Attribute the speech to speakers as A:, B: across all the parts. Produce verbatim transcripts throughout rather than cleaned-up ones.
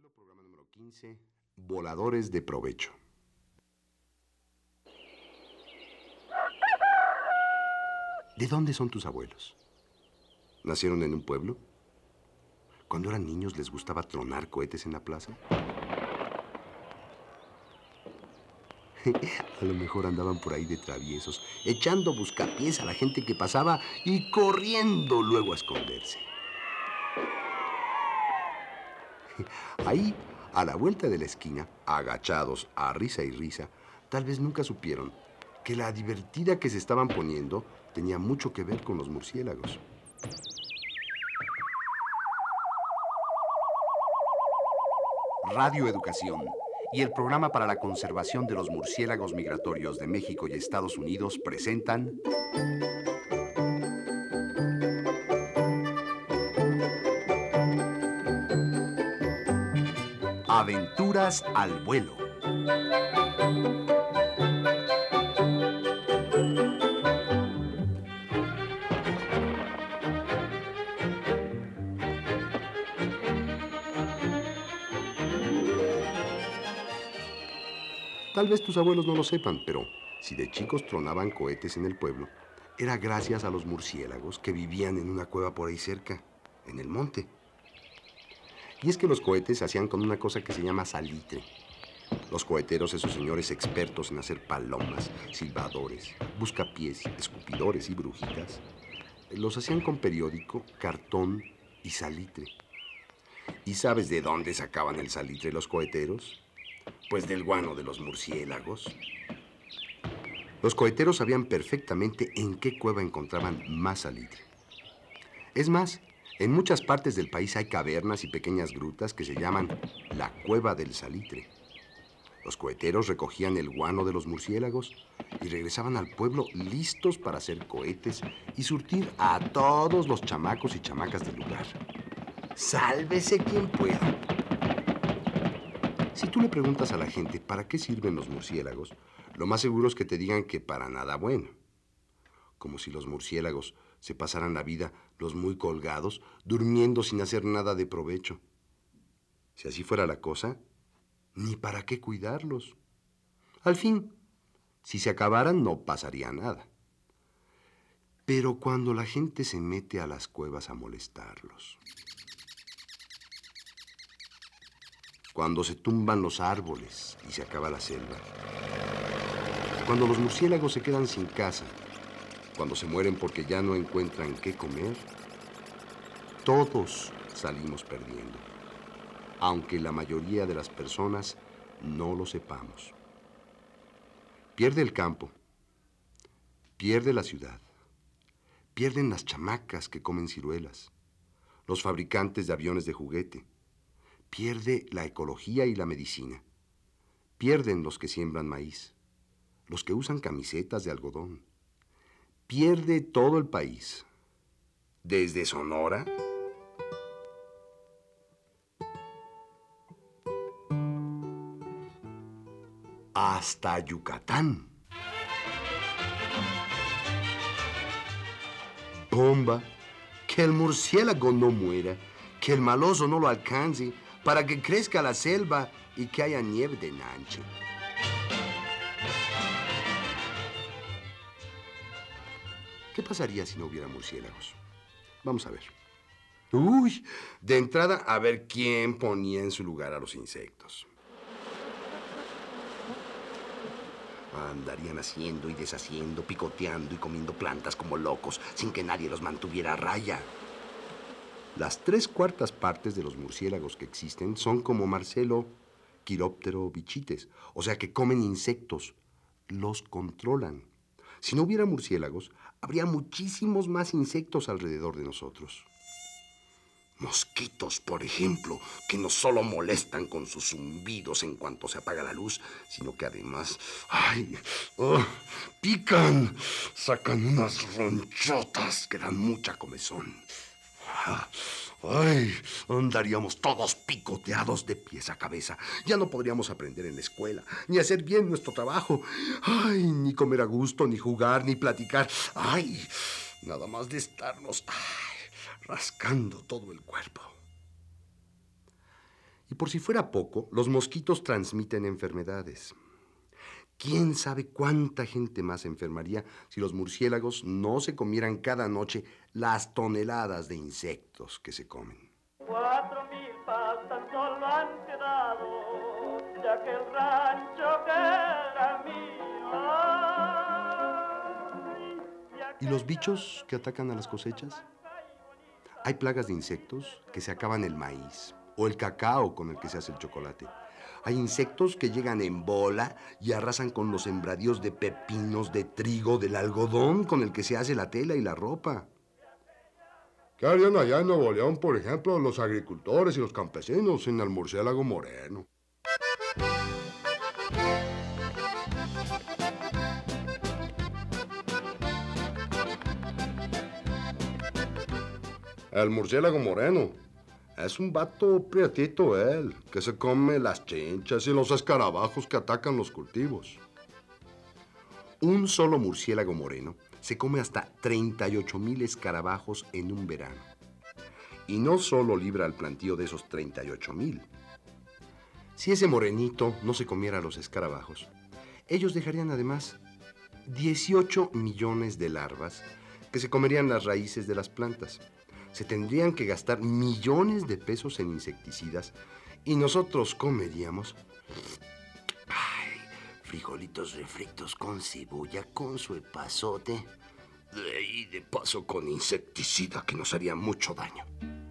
A: Abuelo, programa número quince, Voladores de Provecho. ¿De dónde son tus abuelos? ¿Nacieron en un pueblo? ¿Cuando eran niños les gustaba tronar cohetes en la plaza? A lo mejor andaban por ahí de traviesos, echando buscapiés a la gente que pasaba y corriendo luego a esconderse. Ahí, a la vuelta de la esquina, agachados a risa y risa, tal vez nunca supieron que la divertida que se estaban poniendo tenía mucho que ver con los murciélagos. Radio Educación y el Programa para la Conservación de los Murciélagos Migratorios de México y Estados Unidos presentan... Aventuras al vuelo. Tal vez tus abuelos no lo sepan, pero si de chicos tronaban cohetes en el pueblo, era gracias a los murciélagos que vivían en una cueva por ahí cerca, en el monte. Y es que los cohetes se hacían con una cosa que se llama salitre. Los coheteros, esos señores expertos en hacer palomas, silbadores, buscapiés, escupidores y brujitas, los hacían con periódico, cartón y salitre. ¿Y sabes de dónde sacaban el salitre los coheteros? Pues del guano de los murciélagos. Los coheteros sabían perfectamente en qué cueva encontraban más salitre. Es más, en muchas partes del país hay cavernas y pequeñas grutas que se llaman la Cueva del Salitre. Los coheteros recogían el guano de los murciélagos y regresaban al pueblo listos para hacer cohetes y surtir a todos los chamacos y chamacas del lugar. ¡Sálvese quien pueda! Si tú le preguntas a la gente para qué sirven los murciélagos, lo más seguro es que te digan que para nada bueno. Como si los murciélagos se pasaran la vida, los muy colgados, durmiendo sin hacer nada de provecho. Si así fuera la cosa, ni para qué cuidarlos. Al fin, si se acabaran, no pasaría nada. Pero cuando la gente se mete a las cuevas a molestarlos, cuando se tumban los árboles y se acaba la selva, cuando los murciélagos se quedan sin casa, cuando se mueren porque ya no encuentran qué comer, todos salimos perdiendo, aunque la mayoría de las personas no lo sepamos. Pierde el campo, pierde la ciudad, pierden las chamacas que comen ciruelas, los fabricantes de aviones de juguete, pierde la ecología y la medicina, pierden los que siembran maíz, los que usan camisetas de algodón, pierde todo el país, desde Sonora hasta Yucatán. Bomba, que el murciélago no muera, que el maloso no lo alcance, para que crezca la selva y que haya nieve de nanche. ¿Qué pasaría si no hubiera murciélagos? Vamos a ver. Uy, de entrada, a ver quién ponía en su lugar a los insectos. Andarían haciendo y deshaciendo, picoteando y comiendo plantas como locos, sin que nadie los mantuviera a raya. Las tres cuartas partes de los murciélagos que existen son como Marcelo, quiróptero, bichites, o sea que comen insectos, los controlan. Si no hubiera murciélagos, habría muchísimos más insectos alrededor de nosotros. Mosquitos, por ejemplo, que no solo molestan con sus zumbidos en cuanto se apaga la luz, sino que además, ¡ay! Oh, pican, sacan unas ronchotas que dan mucha comezón. ¡Ay! Andaríamos todos picoteados de pies a cabeza. Ya no podríamos aprender en la escuela, ni hacer bien nuestro trabajo. ¡Ay! Ni comer a gusto, ni jugar, ni platicar. ¡Ay! Nada más de estarnos ay, rascando todo el cuerpo. Y por si fuera poco, los mosquitos transmiten enfermedades. ¿Quién sabe cuánta gente más enfermaría si los murciélagos no se comieran cada noche las toneladas de insectos que se comen?
B: Cuatro mil pas tan solo han quedado, ya que el rancho que era mío.
A: ¿Y los bichos que atacan a las cosechas? Hay plagas de insectos que se acaban el maíz o el cacao con el que se hace el chocolate. Hay insectos que llegan en bola y arrasan con los sembradíos de pepinos, de trigo, del algodón con el que se hace la tela y la ropa. ¿Qué harían allá en Nuevo León, por ejemplo, los agricultores y los campesinos sin el murciélago moreno? El murciélago moreno es un vato prietito él, que se come las chinchas y los escarabajos que atacan los cultivos. Un solo murciélago moreno se come hasta treinta y ocho mil escarabajos en un verano. Y no solo libra el plantío de esos treinta y ocho mil. Si ese morenito no se comiera los escarabajos, ellos dejarían además dieciocho millones de larvas que se comerían las raíces de las plantas. Se tendrían que gastar millones de pesos en insecticidas y nosotros comeríamos ay, frijolitos refritos con cebolla, con su epazote y de paso con insecticida que nos haría mucho daño.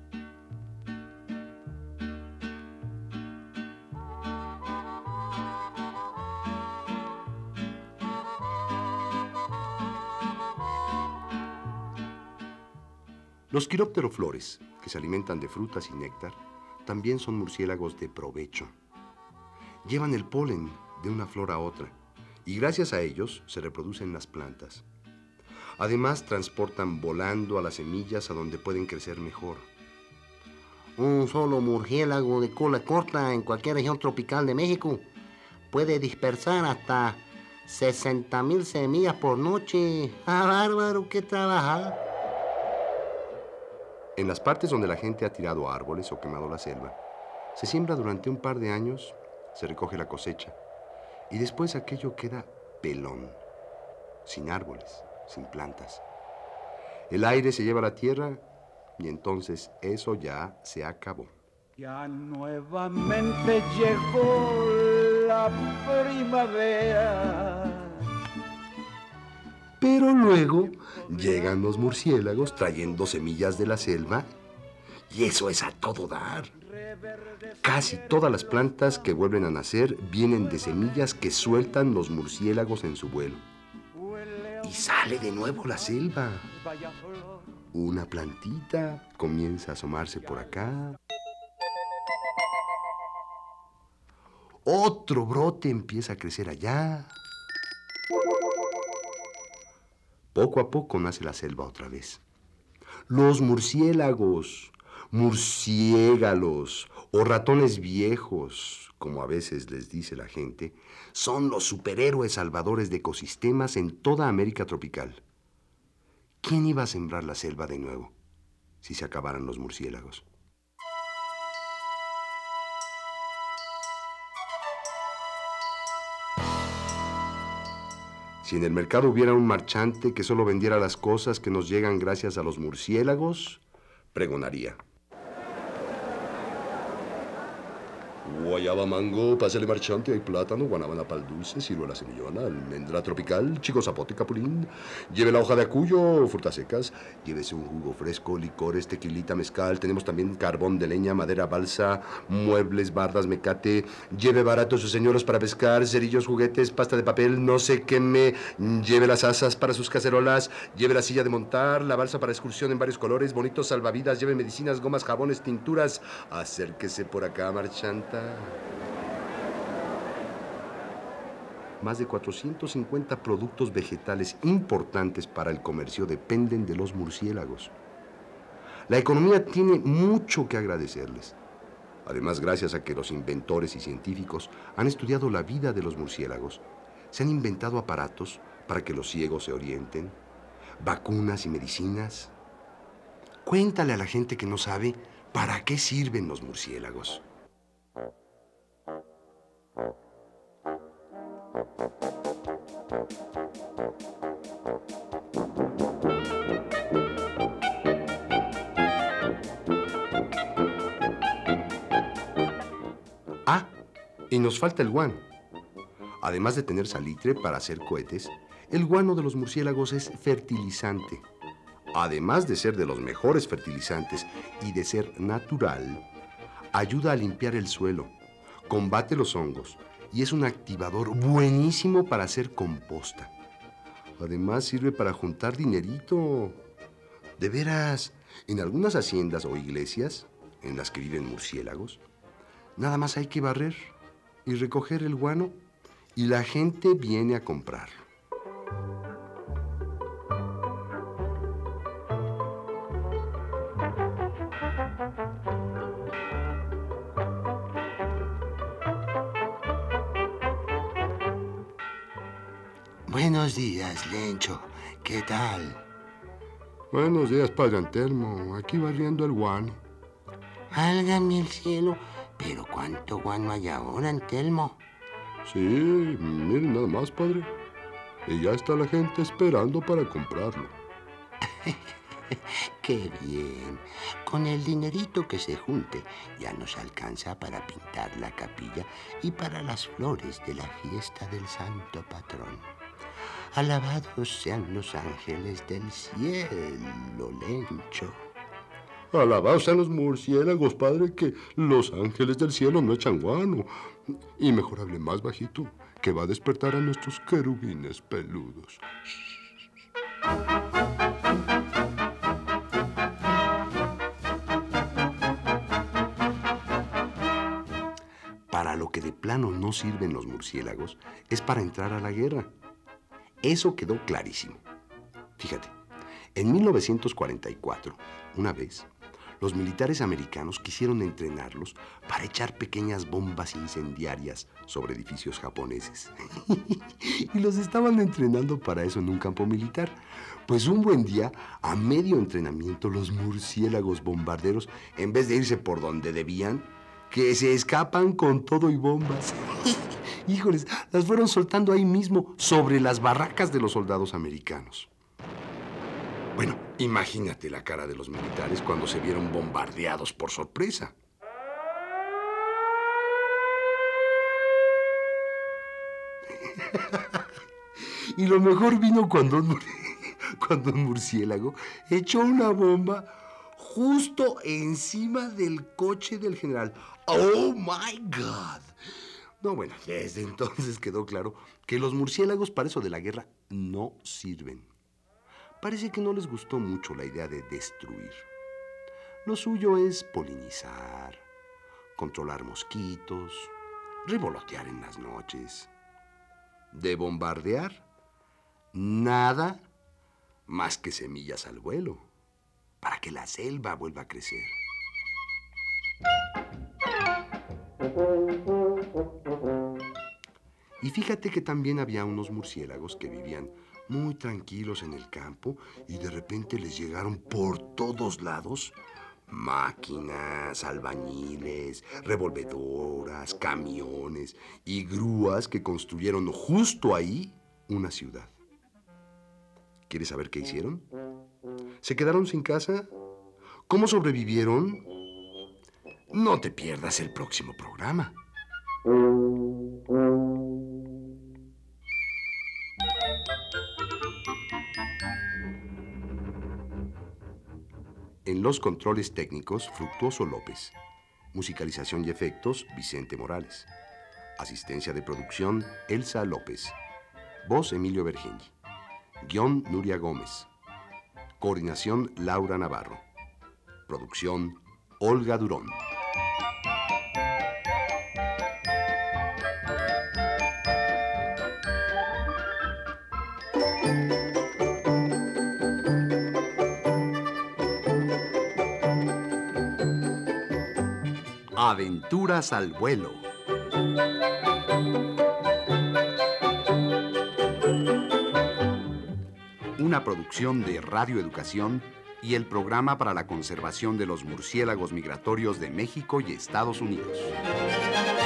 A: Los quirópteroflores, que se alimentan de frutas y néctar, también son murciélagos de provecho. Llevan el polen de una flor a otra y gracias a ellos se reproducen las plantas. Además, transportan volando a las semillas a donde pueden crecer mejor.
C: Un solo murciélago de cola corta en cualquier región tropical de México puede dispersar hasta sesenta mil semillas por noche. ¡Ah, bárbaro, qué trabajar!
A: En las partes donde la gente ha tirado árboles o quemado la selva, se siembra durante un par de años, se recoge la cosecha y después aquello queda pelón, sin árboles, sin plantas. El aire se lleva a la tierra y entonces eso ya se acabó.
B: Ya nuevamente llegó la primavera.
A: Pero luego llegan los murciélagos trayendo semillas de la selva y eso es a todo dar. Casi todas las plantas que vuelven a nacer vienen de semillas que sueltan los murciélagos en su vuelo. Y sale de nuevo la selva. Una plantita comienza a asomarse por acá. Otro brote empieza a crecer allá. Poco a poco nace la selva otra vez. Los murciélagos, murciégalos o ratones viejos, como a veces les dice la gente, son los superhéroes salvadores de ecosistemas en toda América tropical. ¿Quién iba a sembrar la selva de nuevo si se acabaran los murciélagos? Si en el mercado hubiera un marchante que solo vendiera las cosas que nos llegan gracias a los murciélagos, pregonaría: guayaba, mango, pásale marchante, hay plátano, guanábana, pal dulce, ciruela semillona, almendra tropical, chico zapote, capulín. Lleve la hoja de acuyo, frutas secas. Llévese un jugo fresco, licores, tequilita, mezcal. Tenemos también carbón de leña, madera, balsa, muebles, bardas, mecate. Lleve baratos sus señoros para pescar, cerillos, juguetes, pasta de papel, no se queme. Lleve las asas para sus cacerolas. Lleve la silla de montar, la balsa para excursión en varios colores, bonitos salvavidas. Lleve medicinas, gomas, jabones, tinturas. Acérquese por acá, marchanta. Más de cuatrocientos cincuenta productos vegetales importantes para el comercio dependen de los murciélagos. La economía tiene mucho que agradecerles. Además, gracias a que los inventores y científicos han estudiado la vida de los murciélagos, se han inventado aparatos para que los ciegos se orienten, vacunas y medicinas. Cuéntale a la gente que no sabe para qué sirven los murciélagos. Ah, y nos falta el guano. Además de tener salitre para hacer cohetes, el guano de los murciélagos es fertilizante. Además de ser de los mejores fertilizantes y de ser natural, ayuda a limpiar el suelo, combate los hongos y es un activador buenísimo para hacer composta. Además sirve para juntar dinerito. De veras, en algunas haciendas o iglesias en las que viven murciélagos, nada más hay que barrer y recoger el guano y la gente viene a comprarlo.
C: Buenos días, Lencho. ¿Qué tal?
A: Buenos días, padre Antelmo. Aquí barriendo el guano.
C: Válgame el cielo. Pero ¿cuánto guano hay ahora, Antelmo?
A: Sí, miren nada más, padre. Y ya está la gente esperando para comprarlo.
C: ¡Qué bien! Con el dinerito que se junte ya nos alcanza para pintar la capilla y para las flores de la fiesta del santo patrón. Alabados sean los ángeles del cielo, Lencho.
A: Alabados sean los murciélagos, padre, que los ángeles del cielo no echan guano. Y mejor hable más bajito, que va a despertar a nuestros querubines peludos. Para lo que de plano no sirven los murciélagos es para entrar a la guerra. Eso quedó clarísimo. Fíjate, en mil novecientos cuarenta y cuatro, una vez, los militares americanos quisieron entrenarlos para echar pequeñas bombas incendiarias sobre edificios japoneses. Y los estaban entrenando para eso en un campo militar. Pues un buen día, a medio entrenamiento, los murciélagos bombarderos, en vez de irse por donde debían, que se escapan con todo y bombas. Híjoles, las fueron soltando ahí mismo, sobre las barracas de los soldados americanos. Bueno, imagínate la cara de los militares cuando se vieron bombardeados por sorpresa. Y lo mejor vino cuando un, cuando un murciélago echó una bomba justo encima del coche del general. ¡Oh, my God! No, bueno, desde entonces quedó claro que los murciélagos para eso de la guerra no sirven. Parece que no les gustó mucho la idea de destruir. Lo suyo es polinizar, controlar mosquitos, revolotear en las noches. De bombardear, nada más que semillas al vuelo, para que la selva vuelva a crecer. Y fíjate que también había unos murciélagos que vivían muy tranquilos en el campo y de repente les llegaron por todos lados máquinas, albañiles, revolvedoras, camiones y grúas que construyeron justo ahí una ciudad. ¿Quieres saber qué hicieron? ¿Se quedaron sin casa? ¿Cómo sobrevivieron? No te pierdas el próximo programa. En los controles técnicos, Fructuoso López. Musicalización y efectos, Vicente Morales. Asistencia de producción, Elsa López. Voz, Emilio Bergeni. Guión, Nuria Gómez. Coordinación, Laura Navarro. Producción, Olga Durón. Aventuras al vuelo. Una producción de Radio Educación
D: y el Programa para la Conservación de los Murciélagos Migratorios de México y Estados Unidos.